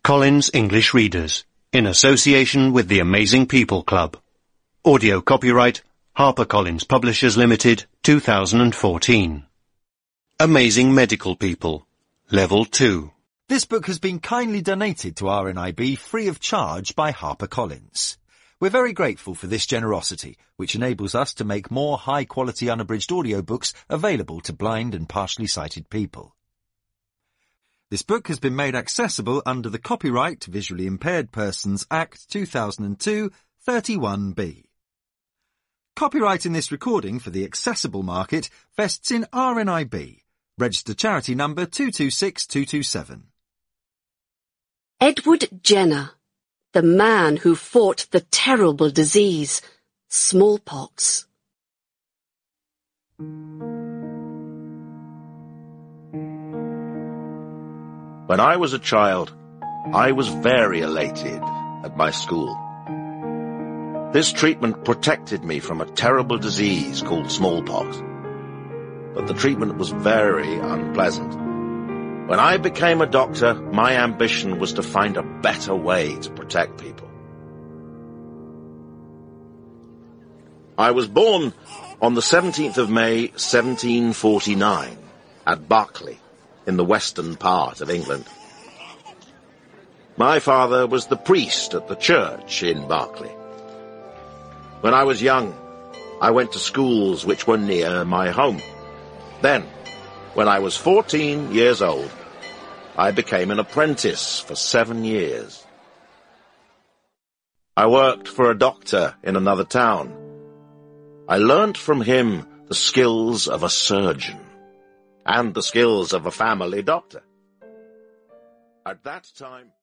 Collins English Readers, in association with the Amazing People Club. Audio copyright HarperCollins Publishers Limited, 2014. Amazing Medical People, Level 2. This book has been kindly donated to RNIB free of charge by HarperCollins. We're very grateful for this generosity, which enables us to make more high-quality unabridged audiobooks available to blind and partially sighted people. This book has been made accessible under the Copyright Visually Impaired Persons Act 2002, 31B. Copyright in this recording for the accessible market vests in RNIB, registered charity number 226227. Edward Jenner, the man who fought the terrible disease, smallpox. When I was a child, I was very elated at my school. This treatment protected me from a terrible disease called smallpox. But the treatment was very unpleasant. When I became a doctor, my ambition was to find a better way to protect people. I was born on the 17th of May, 1749, at Berkeley, in the western part of England. My father was the priest at the church in Berkeley. When I was young, I went to schools which were near my home. Then, when I was 14 years old, I became an apprentice for 7 years. I worked for a doctor in another town. I learnt from him the skills of a surgeon and the skills of a family doctor. At that time...